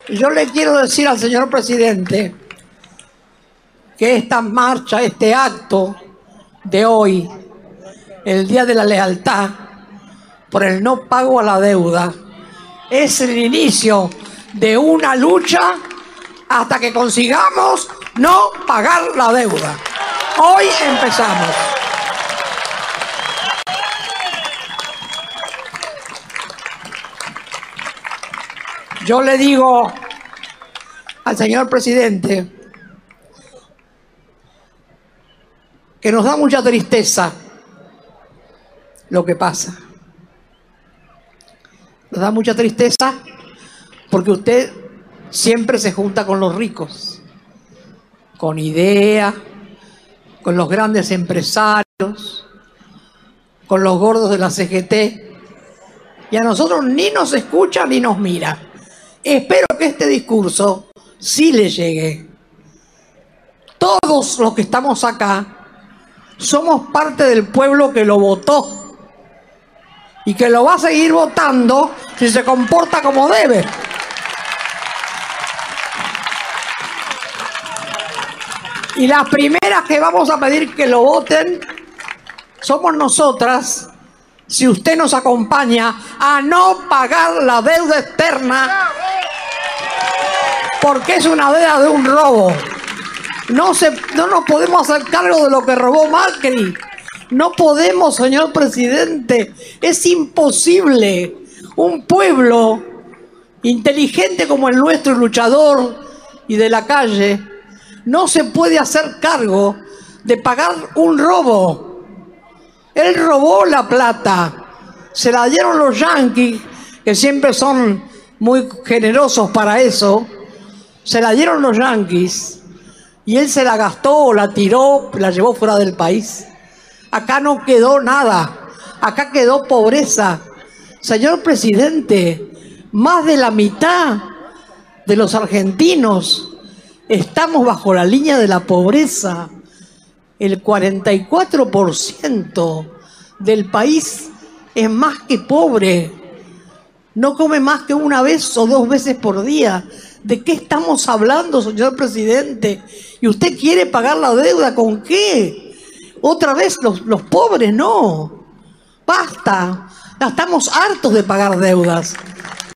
Yo le quiero decir al señor presidente que esta marcha, este acto de hoy, el Día de la Lealtad, por el no pago a la deuda, es el inicio de una lucha hasta que consigamos no pagar la deuda. Hoy empezamos. Yo le digo al señor presidente que nos da mucha tristeza lo que pasa. Nos da mucha tristeza porque usted siempre se junta con los ricos, con ideas, con los grandes empresarios, con los gordos de la CGT, y a nosotros ni nos escucha ni nos mira. Espero que este discurso sí le llegue. Todos los que estamos acá somos parte del pueblo que lo votó y que lo va a seguir votando si se comporta como debe. Y las primeras que vamos a pedir que lo voten somos nosotras, si usted nos acompaña a no pagar la deuda externa, porque es una deuda de un robo. No nos podemos hacer cargo de lo que robó Macri. No podemos, señor presidente. Es imposible. Un pueblo inteligente como el nuestro, luchador y de la calle, no se puede hacer cargo de pagar un robo. Él robó la plata. Se la dieron los yanquis, que siempre son muy generosos para eso. Se la dieron los yanquis y él se la gastó, la tiró, la llevó fuera del país. Acá no quedó nada. Acá quedó pobreza. Señor presidente, más de la mitad de los argentinos estamos bajo la línea de la pobreza. El 44% del país es más que pobre. No come más que una vez o dos veces por día. ¿De qué estamos hablando, señor presidente? ¿Y usted quiere pagar la deuda con qué? ¿Otra vez los pobres? No. Basta. Estamos hartos de pagar deudas.